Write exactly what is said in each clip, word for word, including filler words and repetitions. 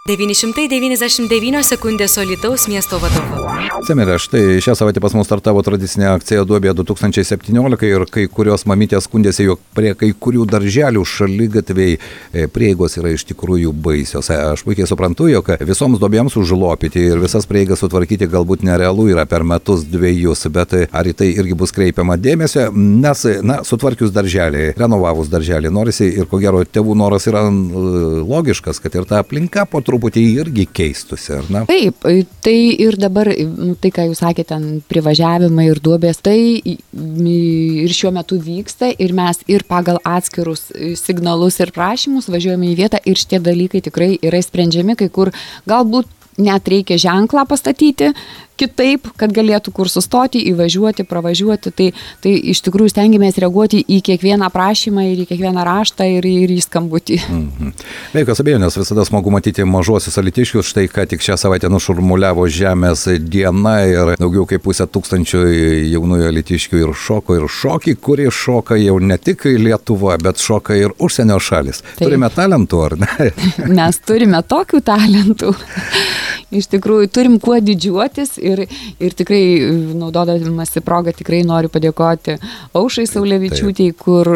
devyni šimtai devyniasdešimt devynios sekundės Alytaus miesto vadovu. Semirė, štai šią savaitę pas mus startavo tradicinė akcija Duobė du tūkstančiai septyniolika ir kai kurios mamytės skundėsi, jog prie kai kurių darželių šaligatviai prieigos yra iš tikrųjų baisios. Aš puikiai suprantu, jog visoms duobėms užlopyti ir visas prieigas sutvarkyti galbūt nerealu yra per metus dviejus, bet ar į tai irgi bus kreipiama dėmesio, nes, na, sutvarkius darželį, renovavus darželį, norisi ir ko gero tėvų noras yra logiškas, kad ir ta aplinka po truputį irgi keistusi, ar ne? Taip, tai ir dabar, tai ką jūs sakėte, ten privažiavimai ir duobės, tai ir šiuo metu vyksta ir mes ir pagal atskirus signalus ir prašymus važiuojame į vietą ir šitie dalykai tikrai yra sprendžiami, kai kur galbūt net reikia ženklą pastatyti kitaip, kad galėtų kur sustoti, įvažiuoti, pravažiuoti. Tai, tai iš tikrųjų stengiamės reaguoti į kiekvieną prašymą ir į kiekvieną raštą ir, ir į skambutį. Mhm. Be jokios abejonės, visada smagu matyti mažuosius alytiškius, štai ką tik šią savaitę nušurmuliavo Žemės diena ir daugiau kaip pusę tūkstančių jaunųjų alytiškių ir šoko ir šokį, kurie šoka jau ne tik Lietuva, bet šoka ir užsienio šalis. Taip. Turime talentų, ar ne? Mes turime tokių talentų. Iš tikrųjų, turim kuo didžiuotis ir, ir tikrai, naudodamasi progą, tikrai noriu padėkoti Aušrai Saulevičiūtei, kur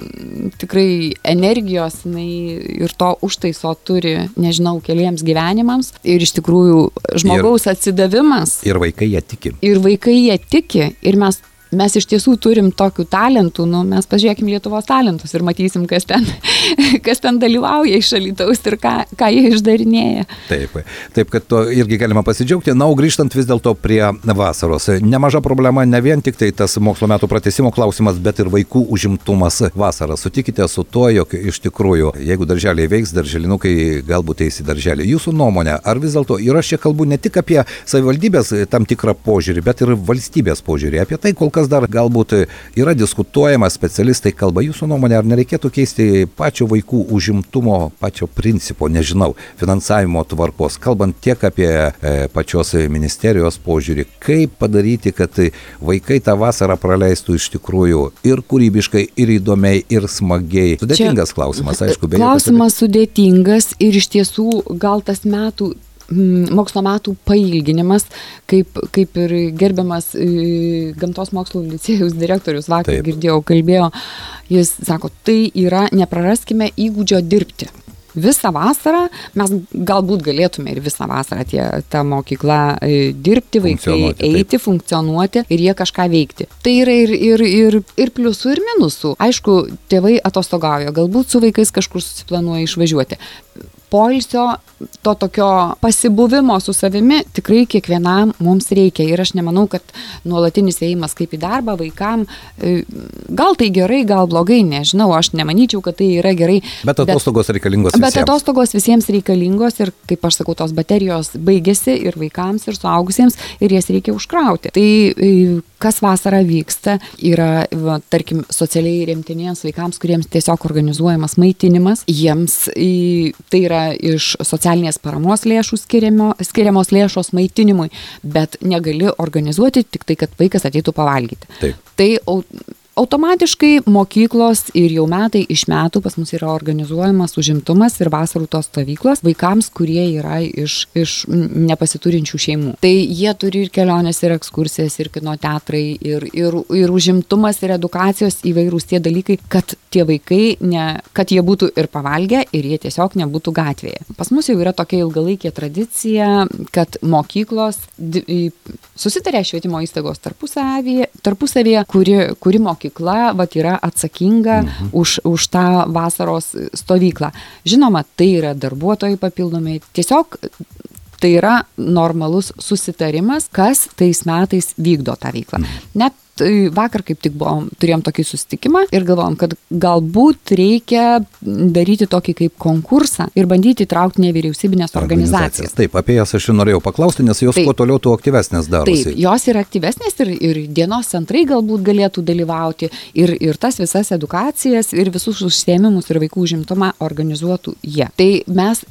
tikrai energijos jinai, ir to užtaiso turi, nežinau, keliems gyvenimams. Ir iš tikrųjų, žmogaus ir, atsidavimas. Ir vaikai jie tiki. Ir vaikai jie tiki. Ir mes Mes iš tiesų turim tokių talentų, nu, mes pažiūrėkim Lietuvos talentus ir matysim, kas ten, kas ten dalyvauja iš Alytaus ir ką, ką jie išdarinėja. Taip, taip, kad to irgi galima pasidžiaugti. Na, o grįžtant vis dėlto prie vasaros. Nemaža problema ne vien tik tai tas mokslo metų pratęsimo klausimas, bet ir vaikų užimtumas vasarą. Sutikite su tuo, jog iš tikrųjų, jeigu darželiai veiks, darželinukai galbūt eis į darželį. Jūsų nuomonė, ar vis dėlto ir aš čia kalbu ne tik apie savivaldybės tam tikrą požiūrį, bet ir valstybės požiūrį. Apie tai kol kas dar galbūt yra diskutuojama, specialistai kalba. Jūsų nuomonė, ar nereikėtų keisti pačio vaikų užimtumo, pačio principo, nežinau, finansavimo tvarkos, kalbant tiek apie e, pačios ministerijos požiūrį, kaip padaryti, kad vaikai tą vasarą praleistų iš tikrųjų ir kūrybiškai, ir įdomiai, ir smagiai. Sudėtingas Čia, klausimas, aišku. Klausimas sudėtingas ir iš tiesų gal tas metų mokslo metų pailginimas, kaip, kaip ir gerbiamas e, gamtos mokslų licėjaus direktorius vakar Taip. girdėjau, kalbėjo, jis sako, tai yra nepraraskime įgūdžio dirbti. Visą vasarą, mes galbūt galėtume ir visą vasarą tie, ta mokykla e, dirbti, vaikai eiti, taip. funkcionuoti ir jie kažką veikti. Tai yra ir, ir, ir, ir pliusų, ir minusų. Aišku, tėvai atostogauja, galbūt su vaikais kažkur susiplanuoja išvažiuoti. Poilsio, to tokio pasibuvimo su savimi tikrai kiekvienam mums reikia. Ir aš nemanau, kad nuolatinis ėjimas kaip į darbą vaikam, gal tai gerai, gal blogai, nežinau, aš nemanyčiau, kad tai yra gerai. Bet atostogos bet, reikalingos visiems. Bet atostogos visiems reikalingos ir, kaip aš sakau, tos baterijos baigėsi ir vaikams, ir suaugusiems, ir jas reikia užkrauti. Tai kas vasarą vyksta, yra, va, tarkim, socialiai remtiniems vaikams, kuriems tiesiog organizuojamas maitinimas, jiems tai yra iš socialinės paramos lėšų skiriamo, skiriamos lėšos maitinimui, bet negali organizuoti tik tai, kad vaikas ateitų pavalgyti. Taip. Tai automatiškai mokyklos ir jau metai iš metų pas mus yra organizuojamas užimtumas ir vasarų tos stovyklos vaikams, kurie yra iš, iš nepasiturinčių šeimų. Tai jie turi ir kelionės, ir ekskursijas, ir kino teatrai, ir, ir, ir užimtumas, ir edukacijos įvairūs tie dalykai, kad tie vaikai, ne, kad jie būtų ir pavalgę, ir jie tiesiog nebūtų gatvėje. Pas mus jau yra tokia ilgalaikė tradicija, kad mokyklos susitarė švietimo įstaigos tarpusavėje, tarpusavėje kuri, kuri mokykla mokykla vat, yra atsakinga mhm. už, už tą vasaros stovyklą. Žinoma, tai yra darbuotojai papildomai. Tiesiog tai yra normalus susitarimas, kas tais metais vykdo tą veiklą. Mhm. Net vakar kaip tik buvom, turėjom tokį susitikimą ir galvojom, kad galbūt reikia daryti tokį kaip konkursą ir bandyti traukti nevyriausybinės organizacijas. organizacijas. Taip, apie jas aš norėjau paklausti, nes jos Taip. kuo toliau, tuo aktyvesnės darosi. Taip, jos yra aktyvesnės ir, ir dienos centrai galbūt galėtų dalyvauti ir, ir tas visas edukacijas ir visus užsiėmimus ir vaikų užimtumą organizuotų jie. Tai mes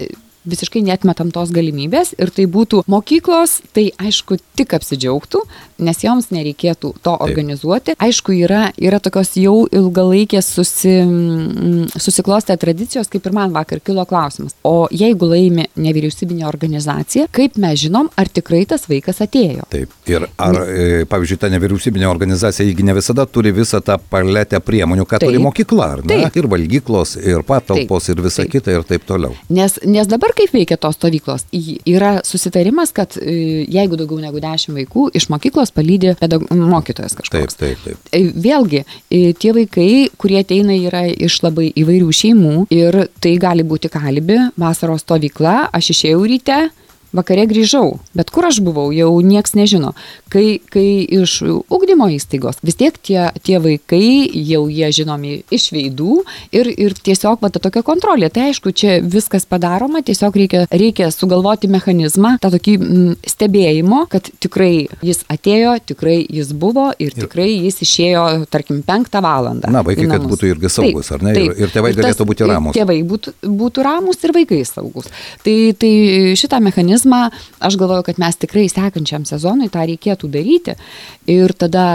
visiškai neatmetam tos galimybės ir tai būtų mokyklos, tai aišku tik apsidžiaugtų, nes joms nereikėtų to organizuoti. Taip. Aišku, yra, yra tokios jau ilgalaikės susi, susiklostę tradicijos, kaip ir man vakar kilo klausimas. O jeigu laimi nevyriausybinė organizacija, kaip mes žinom, ar tikrai tas vaikas atėjo? Taip. Ir ar, ne. pavyzdžiui, ta nevyriausybinė organizacija, jeigu ne visada turi visą tą paletę priemonių, ką taip. Turi mokykla, ar ne? Taip. Ir valgyklos, ir patalpos, taip. Ir visa taip. Kita, ir taip toliau. Nes, nes dabar kaip veikia tos stovyklos? Yra susitarimas, kad jeigu daugiau negu dešimt vaikų iš mokyklos palydi pedag... mokytojas kažkoks. Taip, taip, taip. Vėlgi, tie vaikai, kurie ateina, yra iš labai įvairių šeimų ir tai gali būti Kalibi, vasaros stovykla, aš išėjau ryte, vakare grįžau, bet kur aš buvau, jau nieks nežino. Kai, kai iš ugdymo įstaigos, vis tiek tie, tie vaikai jau jie žinomi iš veidų ir, ir tiesiog va, ta tokia kontrolė. Tai aišku, čia viskas padaroma, tiesiog reikia, reikia sugalvoti mechanizmą, tą tokį m, stebėjimo, kad tikrai jis atėjo, tikrai jis buvo ir tikrai jis išėjo, tarkim, penktą valandą. Na, vaikai, kad būtų irgi saugus, taip, ar ne? Taip, ir, ir tėvai ir tas, galėtų būti ramus. Tėvai būtų, būtų ramus ir vaikai saugus. Tai, tai šitą mechanizmą aš galvoju, kad mes tikrai sekančiam sezonui tą reikėtų daryti ir tada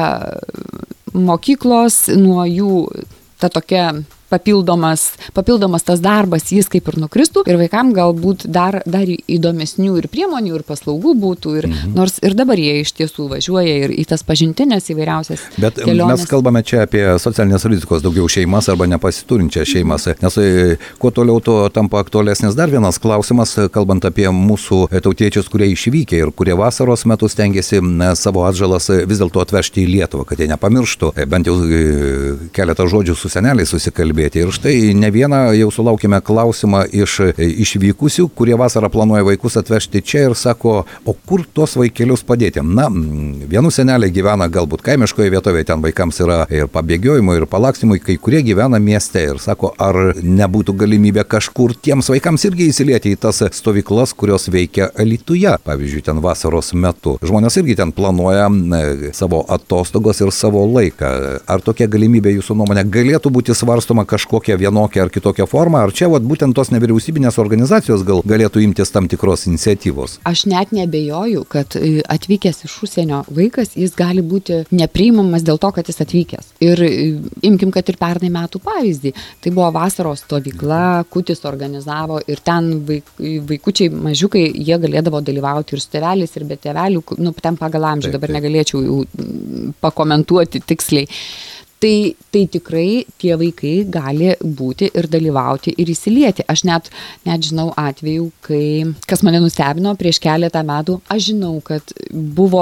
mokyklos nuo jų ta tokia papildomas, papildomas tas darbas, jis kaip ir nukristų ir vaikam galbūt dar, dar įdomesnių ir priemonių ir paslaugų būtų ir mhm. nors ir dabar jie iš tiesų važiuoja ir į tas pažintinės įvairiausias Bet keliones. Mes kalbame čia apie socialinės rizikos daugiau šeimas arba nepasiturinčias šeimas, nes kuo toliau to tampa aktualesnis dar vienas klausimas, kalbant apie mūsų tautiečius, kurie išvykę ir kurie vasaros metu stengiasi savo atžalas vis dėlto atvežti į Lietuvą, kad jie nepamirštų, bent jau keletą žodžių su seneliais susikalbėti. Ir štai ne vieną jau sulaukime klausimą iš išvykusių, kurie vasarą planuoja vaikus atvežti čia ir sako, o kur tuos vaikelius padėti? Na, vienų seneliai gyvena galbūt kaimiškoje vietovėje, ten vaikams yra ir pabėgiojimo, ir palakstymui, kai kurie gyvena mieste ir sako, ar nebūtų galimybė kažkur tiems vaikams irgi įsilieti į tas stovyklas, kurios veikia Alytuje, pavyzdžiui, ten vasaros metu. Žmonės irgi ten planuoja savo atostogos ir savo laiką. Ar tokia galimybė jūsų nuomonė galėtų būti svarstoma kažkokią vienokią ar kitokią formą, ar čia vat, būtent tos nevyriausybinės organizacijos gal galėtų imtis tam tikros iniciatyvos? Aš net nebejoju, kad atvykęs iš užsienio vaikas, jis gali būti nepriimamas dėl to, kad jis atvykęs. Ir imkim, kad ir pernai metų pavyzdį. Tai buvo vasaros stovykla, Kutis organizavo ir ten vaik, vaikučiai mažiukai, jie galėdavo dalyvauti ir su tėveliais, ir be tėvelių, nu, ten pagal amžių, dabar negalėčiau jau pakomentuoti tiksliai. Tai, tai tikrai tie vaikai gali būti ir dalyvauti ir įsilieti. Aš net, net žinau atvejų, kai, kas mane nustebino prieš keletą metų, aš žinau, kad buvo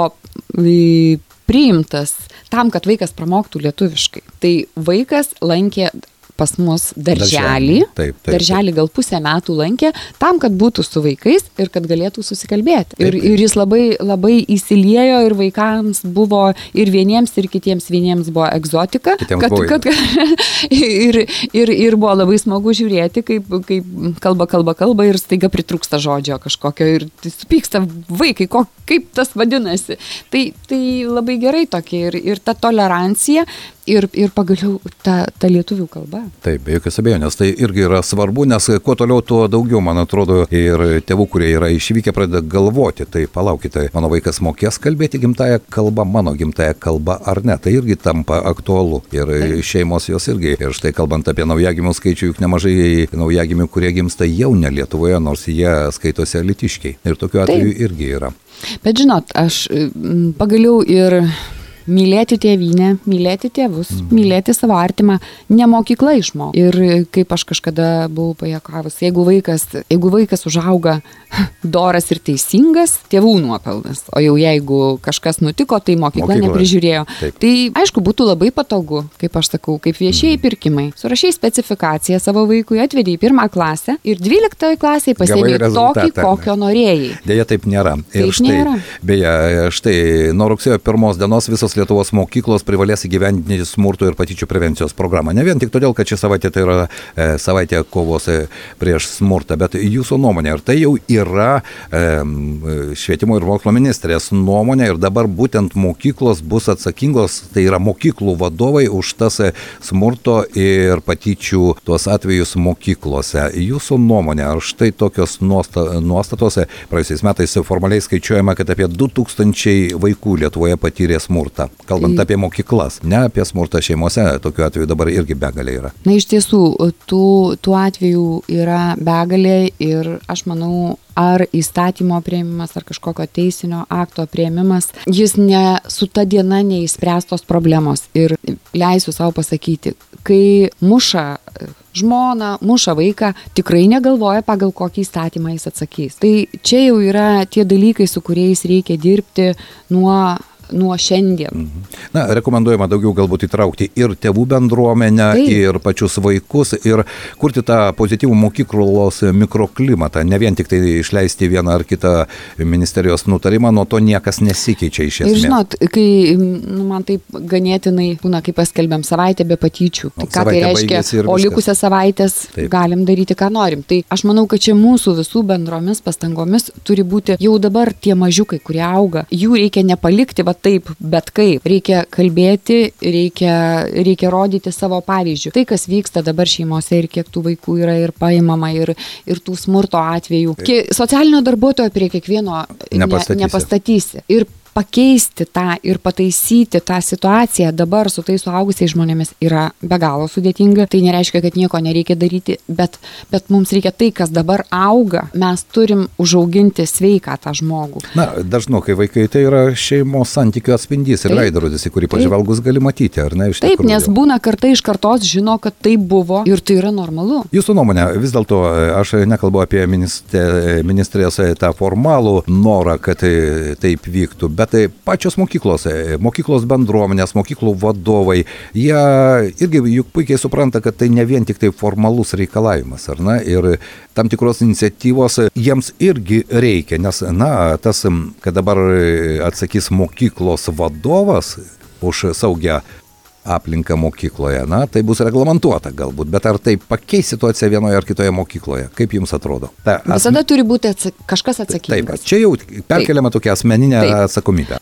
priimtas tam, kad vaikas pramoktų lietuviškai. Tai vaikas lankė pas mus darželį, taip, taip, darželį gal pusę metų lankė, tam, kad būtų su vaikais ir kad galėtų susikalbėti. Taip, taip. Ir, ir jis labai, labai įsiliejo ir vaikams buvo ir vieniems, ir kitiems vieniems buvo egzotika. Kad, kad, ir, ir, ir buvo labai smagu žiūrėti, kaip, kaip kalba, kalba, kalba ir staiga pritrūksta žodžio kažkokio ir tai supyksta vaikai, ko, kaip tas vadinasi. Tai, tai labai gerai tokia ir, ir ta tolerancija. Ir, ir pagaliau ta, ta lietuvių kalba. Taip, be jokios abejonės, tai irgi yra svarbu, nes kuo toliau, tuo daugiau, man atrodo, ir tėvų, kurie yra išvykę, pradeda galvoti, tai palaukite, mano vaikas mokės kalbėti gimtąją kalbą, mano gimtąją kalbą ar ne, tai irgi tampa aktualu. Ir taip. Šeimos jos irgi, ir štai kalbant apie naujagimių skaičių, juk nemažai naujagimių, kurie gimsta jau ne Lietuvoje, nors jie skaitosi alytiškiai. Ir tokiu atveju taip. Irgi yra. Bet žinot, aš pagaliau ir mylėti tėvynę, mylėti tėvus, mm. mylėti savo artimą, ne mokykla išmoko. Ir kaip aš kažkada buvau pajuokavus, jeigu vaikas, jeigu vaikas užauga doras ir teisingas, tėvų nuopelnas. O jau jeigu kažkas nutiko, tai mokykla, mokykla. Neprižiūrėjo. Taip. Tai aišku, būtų labai patogu, kaip aš sakau, kaip viešieji mm. pirkimai. Surašai specifikaciją savo vaikui, atvedė į pirmą klasę ir dvyliktoje klasėje pasiėmė tokį, kokio norėjai. Deja, taip nėra. Ir taip štai, nėra. Beje, štai nuo rugsėjo pirmos dienos visos Lietuvos mokyklos privalės įgyvendinti smurto ir patyčių prevencijos programą. Ne vien tik todėl, kad ši savaitė tai yra e, savaitė kovos e, prieš smurtą, bet jūsų nuomonė, ar tai jau yra e, švietimo ir mokslo ministrės nuomonė ir dabar būtent mokyklos bus atsakingos, tai yra mokyklų vadovai už tas smurto ir patyčių tuos atvejus mokyklose. Jūsų nuomonė, ar štai tokios nuostatos, praėjusiais metais formaliai skaičiuojama, kad apie du tūkstančiai vaikų Lietuvoje patyrė smurtą. Kalbant apie mokyklas, ne apie smurtą šeimose, tokių atvejų dabar irgi begalė yra. Na iš tiesų, tų, tų atvejų yra begalė ir aš manau, ar įstatymo priėmimas, ar kažkokio teisinio akto priėmimas, jis ne, su ta diena neįspręstos problemos. Ir leisiu savo pasakyti, kai muša žmoną, muša vaiką, tikrai negalvoja, pagal kokį įstatymą jis atsakys. Tai čia jau yra tie dalykai, su kuriais reikia dirbti nuo nuo šiandien. Na, rekomenduojama daugiau galbūt įtraukti ir tėvų bendruomenę, Taip. ir pačius vaikus, ir kurti tą pozityvų mokyklos mikroklimatą, ne vien tik tai išleisti vieną ar kitą ministerijos nutarimą, nuo to niekas nesikeičia iš esmės. Ir žinot, kai nu, man taip ganėtinai būna, kai paskelbėm savaitę be patyčių, tai ką tai reiškia, o likusią savaitės Taip. galim daryti, ką norim. Tai aš manau, kad čia mūsų visų bendromis pastangomis turi būti jau dabar tie mažiukai, kurie auga, jų reikia nepalikti, va taip, bet kaip. Reikia kalbėti, reikia, reikia rodyti savo pavyzdžių. Tai, kas vyksta dabar šeimose ir kiek tų vaikų yra ir paimama, ir, ir tų smurto atvejų. Kie, socialinio darbuotojo prie kiekvieno nepastatysi. Ne, nepastatysi. Ir pakeisti tą ir pataisyti tą situaciją dabar su tais suaugusiais žmonėmis yra be galo sudėtinga. Tai nereiškia, kad nieko nereikia daryti, bet, bet mums reikia tai, kas dabar auga. Mes turim užauginti sveiką tą žmogų. Na, dažnokai vaikai tai yra šeimos santykių atspindys ir veidrodis, į kurį pažvelgus gali matyti, ar ne? Taip, nes būna karta iš kartos žino, kad tai buvo ir tai yra normalu. Jūsų nuomonė, vis dėlto aš nekalbu apie ministrė, ministrės tą formalų norą, kad taip vyktų, bet tai pačios mokyklos, mokyklos bendruomenės, mokyklų vadovai, jie irgi juk puikiai supranta, kad tai ne vien tik tai formalus reikalavimas, ar ne? Ir tam tikros iniciatyvos jiems irgi reikia, nes, na, tas, kad dabar atsakys mokyklos vadovas už saugią aplinką mokykloje, na, tai bus reglamentuota galbūt, bet ar tai pakeis situaciją vienoje ar kitoje mokykloje? Kaip jums atrodo? Ta, asme... Visada turi būti atsak... kažkas atsakingas. Taip, čia jau perkeliama tokia asmeninė Taip. atsakomybė.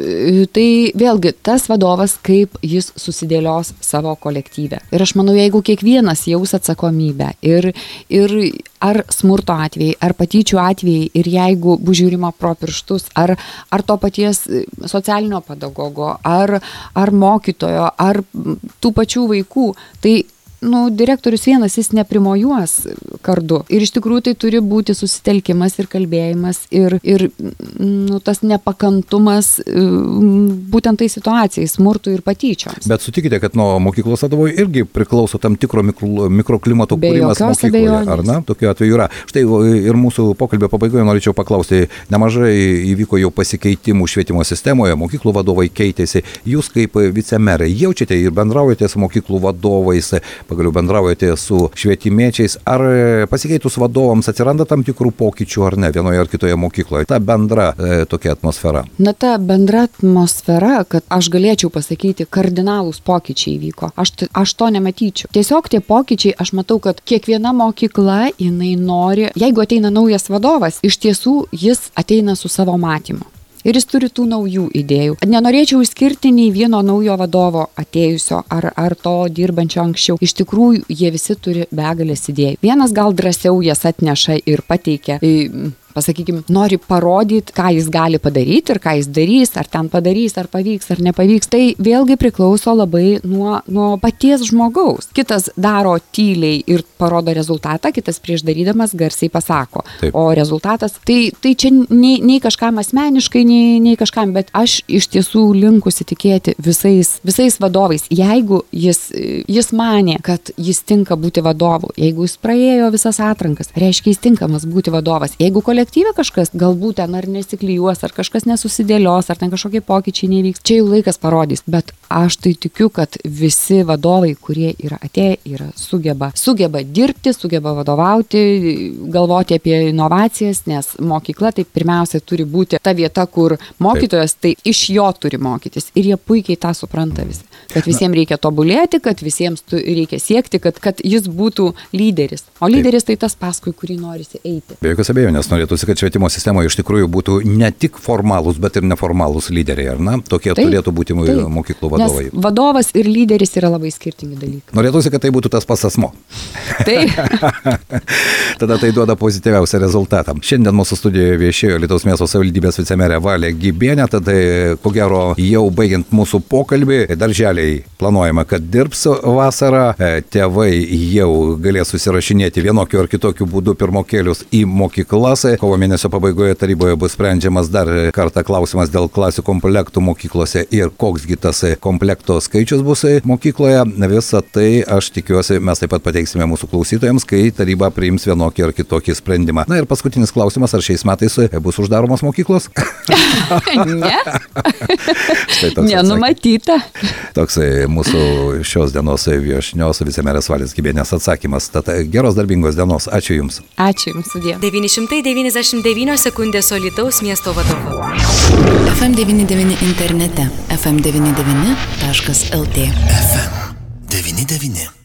Tai vėlgi, tas vadovas, kaip jis susidėlios savo kolektyvę. Ir aš manau, jeigu kiekvienas jaus atsakomybę ir, ir ar smurto atvejai, ar patyčių atvejai, ir jeigu bus žiūrima pro pirštus, ar, ar to paties socialinio pedagogo, ar, ar mokytojo, ar tų pačių vaikų, tai nu, direktorius vienas, jis neprimojuos kardu. Ir iš tikrųjų tai turi būti susitelkimas ir kalbėjimas ir, ir nu, tas nepakantumas būtent tai situacijai, smurtui ir patyčioms. Bet sutikite, kad nuo mokyklos vadovų irgi priklauso tam tikro mikro, mikroklimato kūrimas mokykloje, abejonės. Ar ne? Tokiu atveju yra. Štai ir mūsų pokalbio pabaigoje norėčiau paklausti, nemažai įvyko jau pasikeitimų švietimo sistemoje, mokyklų vadovai keitėsi. Jūs kaip vicemerai jaučiate ir bendraujate su mokyklų vadovais, pagaliau bendraujate su švietimiečiais, ar pasikeitus vadovams atsiranda tam tikrų pokyčių ar ne vienoje ar kitoje mokykloje? Ta bendra e, tokia atmosfera. Na, ta bendra atmosfera, kad aš galėčiau pasakyti, kardinalūs pokyčiai vyko. Aš, aš to nematyčiau. Tiesiog tie pokyčiai, aš matau, kad kiekviena mokykla, jinai nori, jeigu ateina naujas vadovas, iš tiesų jis ateina su savo matymu. Ir jis turi tų naujų idėjų. Nenorėčiau išskirti nei vieno naujo vadovo atėjusio ar, ar to dirbančio anksčiau. Iš tikrųjų, jie visi turi begalės idėjų. Vienas gal drąsiau jas atneša ir pateikia, pasakykime, nori parodyti, ką jis gali padaryti ir ką jis darys, ar ten padarys, ar pavyks, ar nepavyks. Tai vėlgi priklauso labai nuo, nuo paties žmogaus. Kitas daro tyliai ir parodo rezultatą, kitas prieš darydamas garsiai pasako. Taip. O rezultatas, tai, tai čia nei, nei kažkam asmeniškai, nei, nei kažkam, bet aš iš tiesų linkusi tikėti visais, visais vadovais. Jeigu jis, jis manė, kad jis tinka būti vadovu, jeigu jis praėjo visas atrankas, reiškia jis tinkamas būti vadovas. Jeigu kolegė kolektyve kažkas galbūt ten ar nesiklijuos, ar kažkas nesusidėlios, ar ten kažkokie pokyčiai nevyks. Čia jau laikas parodys, bet aš tai tikiu, kad visi vadovai, kurie yra atėję, yra sugeba, sugeba dirbti, sugeba vadovauti, galvoti apie inovacijas, nes mokykla tai pirmiausia turi būti ta vieta, kur mokytojas tai iš jo turi mokytis ir jie puikiai tą supranta visi. Kad visiems reikia tobulėti, kad visiems reikia siekti, kad, kad jis būtų lyderis. O lyderis tai tas, paskui kurį norisi eiti. Be jokios abejonės norėtųsi, kad švietimo sistemoje iš tikrųjų būtų ne tik formalūs, bet ir neformalūs lyderiai, ar ne? Tokie taip, turėtų būti taip, mokyklų vadovai. Nes vadovas ir lyderis yra labai skirtingi dalykai. Norėtųsi, kad tai būtų tas pats asmo. Taip. Tada tai duoda pozityviausią rezultatą. Šiandien mūsų studijoje viešėjo Alytaus miesto savivaldybės vicemerė Valė Gibienė, tada ko gero jau baigiant mūsų pokalbį, darželiai planuojama, kad dirbs vasarą, tėvai jau galės susirašinėti vienokiu ar kitokiu būdu pirmokėlius į mokyklas. Kovo mėnesio pabaigoje taryboje bus sprendžiamas dar kartą klausimas dėl klasių komplektų mokyklose ir koksgi tas komplekto skaičius bus mokykloje. Visą tai aš tikiuosi mes taip pat pateiksime mūsų klausytojams, kai taryba priims vienokį ar kitokį sprendimą. Na ir paskutinis klausimas, ar šiais metais bus uždaromos mokyklos? Ne. Nenumatyta. Toksai mūsų šios dienos viešnios vicemerės Valės Gibienės atsakymas. Tad geros darbingos dienos. Ačiū Jums. Ačiū Jums, sudie. devyni šimtai devyniasdešimt devynios sekundės Alytaus miesto vadovu. F M devyni devyni internete. F M devyni devyni taškas L T. F M devyni devyni.